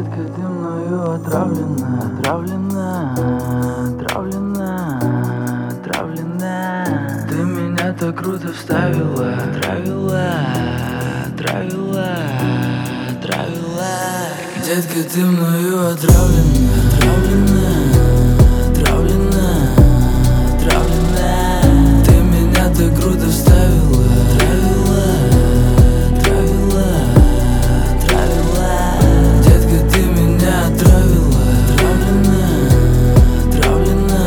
Детка, ты мною отравлена, отравлена, отравлена, отравлена. Ты меня так круто вставила, отравила, отравила, отравила. Детка, ты мною отравлена, отравлена, отравлена, отравлена. Ты меня так круто вставила, отравила, отравила, отравила. Детка, ты меня отравила, отравлена, отравлена,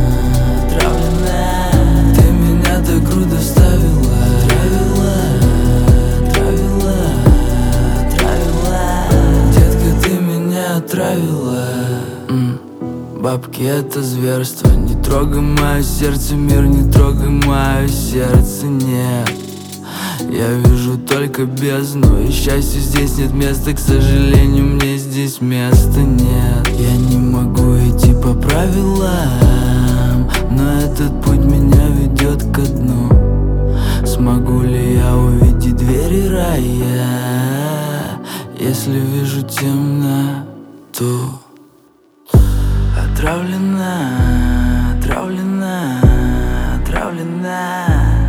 отравлена. Ты меня так круто вставила, отравила, отравила, отравила. Детка, ты меня отравила. Бабки, это зверство. Не трогай мое сердце, мир, не трогай мое сердце, нет. Я вижу только бездну, и счастью здесь нет места. К сожалению, мне здесь места нет. Я не могу идти по правилам, но этот путь меня ведет ко дну. Смогу ли я увидеть двери рая, если вижу темноту? Отравлена, отравлена, отравлена.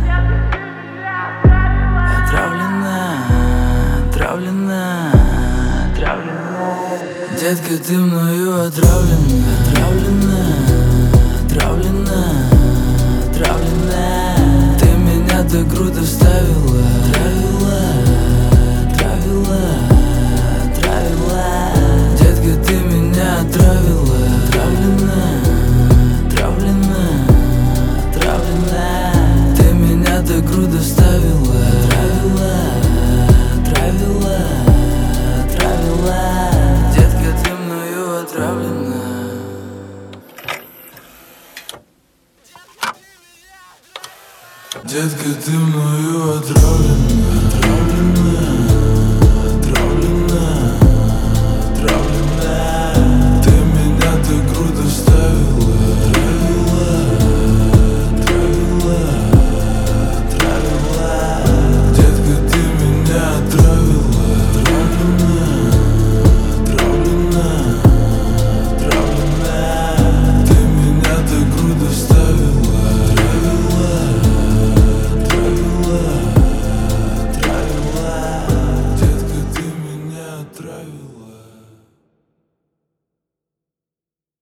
Отравлена, отравлена, отравлена. Детка, ты мною отравлена, отравлена, отравлена, отравлена. Ты меня так круто вставила, отравила, отравила, отравила. Детка, ты меня отравила, отравлена, отравлена, отравлена. Ты меня так круто вставила, отравила, отравила, отравила. Детка, ты мною отравлена. Детка, ты мною отравлена.